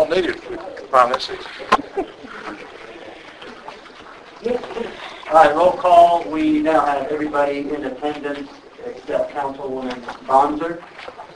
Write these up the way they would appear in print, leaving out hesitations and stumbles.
don't need it. Promise. All right, roll call. We now have everybody in attendance except Councilwoman Bonser.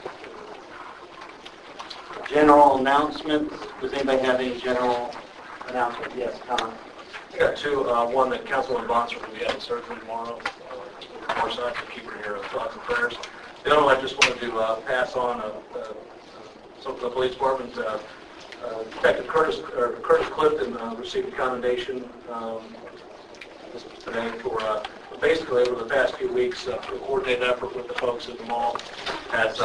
General announcements. Does anybody have any general announcements? Yes, Tom. I got two. One that Councilman Bonser will be having surgery tomorrow. Of course, I have to keep her here with thoughts and prayers. The other one, I just wanted to pass on some of the police department. Detective Curtis Clifton received a commendation today for basically over the past few weeks, a coordinated effort with the folks at the mall has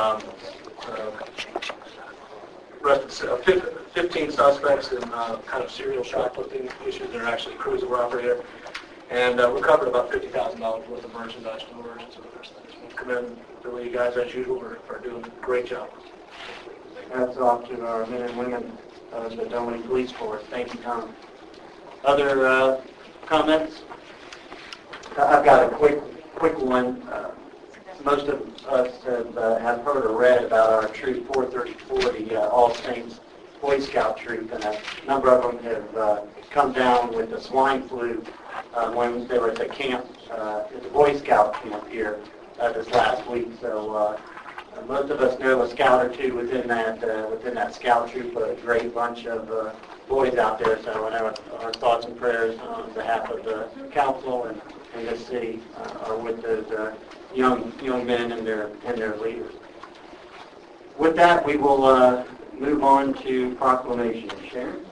arrested 15 suspects in kind of serial shoplifting issues. They're actually crews that were operating there, and recovered about $50,000 worth of merchandise from the merchants. So I just want to commend you guys, as usual, are doing a great job. That's off to our men and women of the Dunwoody Police Force. Thank you, Tom. Other comments? I've got a quick one. Most of us have heard or read about our Troop 434, the All Saints Boy Scout troop, and a number of them have come down with the swine flu when they were at the camp, at the Boy Scout camp here this last week. So most of us know a scout or two within that scout troop, a great bunch of boys out there. So I know our thoughts and prayers on behalf of the council and the city are with those young men and their leaders. With that, we will move on to proclamation. Sharon?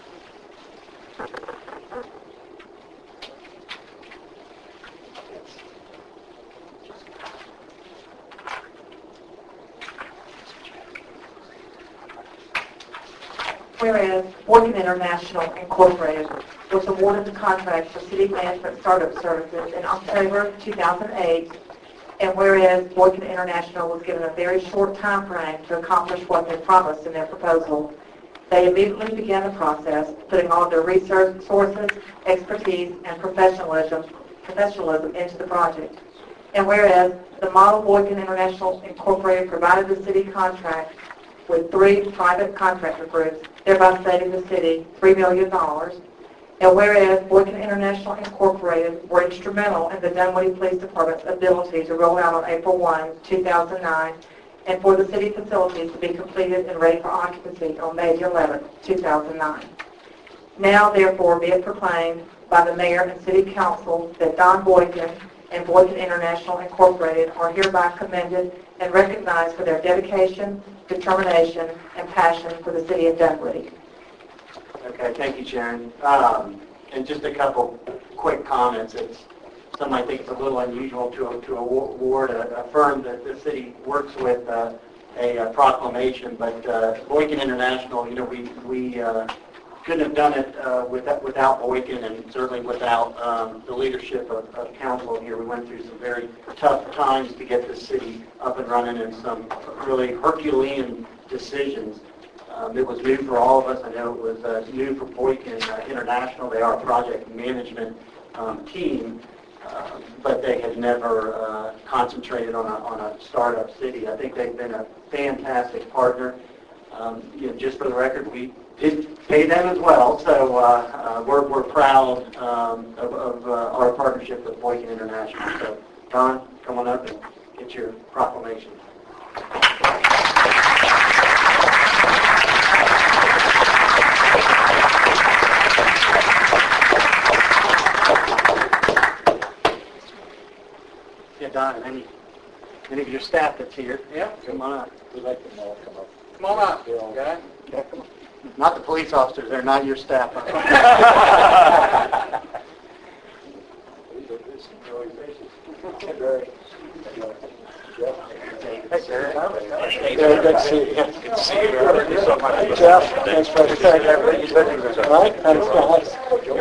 Whereas Boykin International Incorporated was awarded the contract for city management startup services in October 2008, and whereas Boykin International was given a very short time frame to accomplish what they promised in their proposal, they immediately began the process, putting all of their resources, expertise, and professionalism into the project. And whereas the model Boykin International Incorporated provided the city contract with 3 private contractor groups, thereby saving the city $3 million. And whereas Boykin International Incorporated were instrumental in the Dunwoody Police Department's ability to roll out on April 1, 2009, and for the city facilities to be completed and ready for occupancy on May 11, 2009. Now, therefore, be it proclaimed by the Mayor and City Council that Don Boykin and Boykin International Incorporated are hereby commended and recognized for their dedication, determination, and passion for the city of Dunwoody. Okay, thank you, Sharon. And just a couple quick comments. Some might think it's a little unusual to award a firm that the city works with a proclamation, but Boykin International, we couldn't have done it without Boykin, and certainly without the leadership of council here. We went through some very tough times to get the city up and running, and some really Herculean decisions. It was new for all of us. I know it was new for Boykin International. They are a project management team, but they had never concentrated on a startup city. I think they've been a fantastic partner. Just for the record, we did pay them as well, so we're proud of our partnership with Boykin International. So, Don, come on up and get your proclamation. Yeah, Don, any of your staff that's here? Yeah, come on up. We'd like them all to come up. Come on up, okay? Yeah, come on. Not the police officers, they're not your staff. Good to see you. Good to see you. Thank you so much. Jeff, thanks for the thank you. All right, thanks, guys.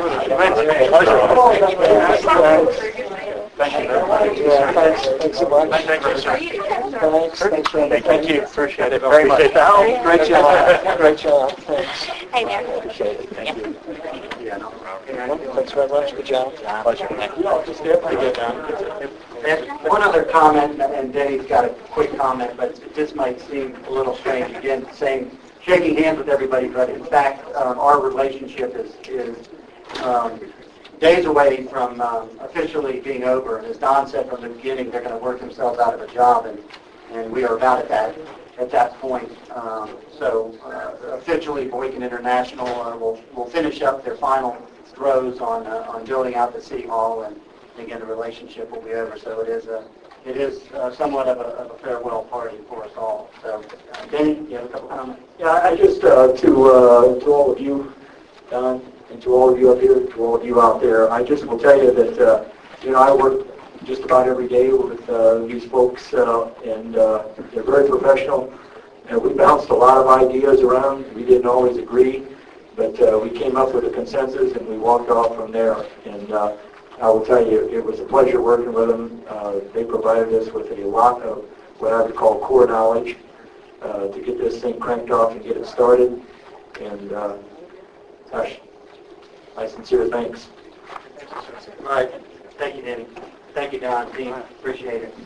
Thank you very much. Yeah, thanks so much. Thank you, sir. Thanks, Randy. Thank you. Appreciate it very much. Appreciate the help. Great job. Great job. Thanks. Hey there. Appreciate it. Thank you. Thanks very much. Good job. Pleasure. Thank you. Pretty good, Don. And one other comment, and Denny's got a quick comment, but this might seem a little strange. Again, same shaking hands with everybody, but in fact, our relationship is days away from officially being over. And as Don said from the beginning, they're going to work themselves out of a job, and we are about at that point. So officially, Boykin International will finish up their final throws on building out the City Hall, and again, the relationship will be over. So it is somewhat of a farewell party for us all. So, Denny, you have a couple comments? Yeah, I just to all of you, Don, and to all of you up here, to all of you out there, I just will tell you that I work just about every day with these folks, and they're very professional. And we bounced a lot of ideas around. We didn't always agree, but we came up with a consensus, and we walked off from there. And I will tell you, it was a pleasure working with them. They provided us with a lot of what I would call core knowledge to get this thing cranked off and get it started. And gosh, my sincere thanks. All right. Thank you, Denny. Thank you, Don. Team. Appreciate it.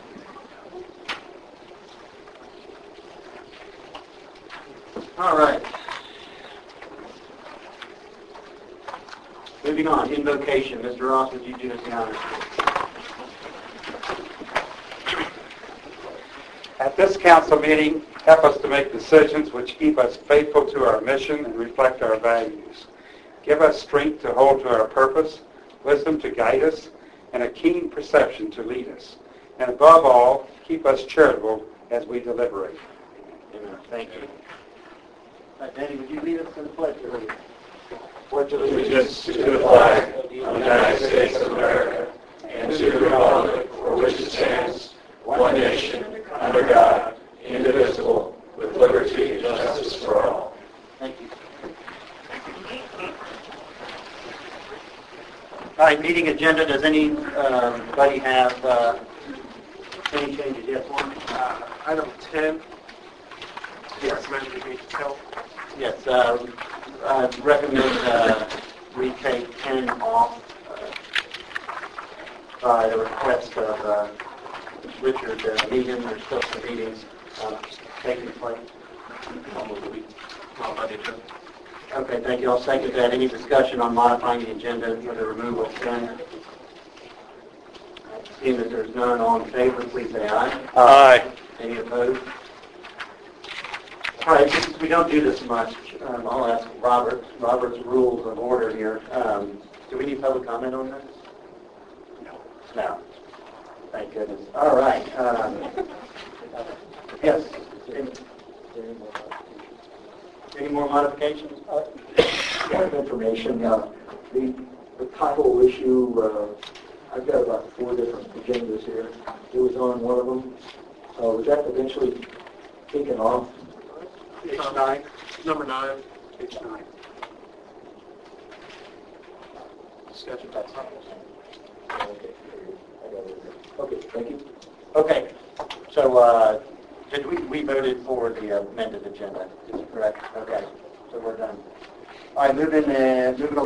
All right. Moving on, invocation. Mr. Ross, would you do us the honors? At this council meeting, help us to make decisions which keep us faithful to our mission and reflect our values. Give us strength to hold to our purpose, wisdom to guide us, and a keen perception to lead us. And above all, keep us charitable as we deliberate. Amen. Thank you. All right, Danny, would you lead us in the pledge? Pledge allegiance to the flag of the United States of America and to the republic for which it stands, one nation, under God, indivisible, with liberty and justice for all. Thank you. All right, meeting agenda. Does anybody have any changes? Yes, one? Item 10. Recommended to be held. Yes, I recommend we take 10 off by the request of Richard Meehan. There's still some meetings taking place. Almost a week. Not on the agenda. Okay, thank you. I'll second that. Any discussion on modifying the agenda for the removal of 10? Seeing that there's none, all in favor, please say aye. Aye. Any opposed? All right, since we don't do this much, I'll ask Robert's rules of order here. Do we need public comment on this? No. No. Thank goodness. All right. Yes. Any more modifications? Point of information, the title issue, I've got about 4 different agendas here. It was on one of them. Was that eventually taken off? Page 9. Number 9. Page 9. Discussion about titles. Okay, I got it. Okay, thank you. Okay. So did we voted for the amended agenda? Is that correct? Okay. So we're done. All right, moving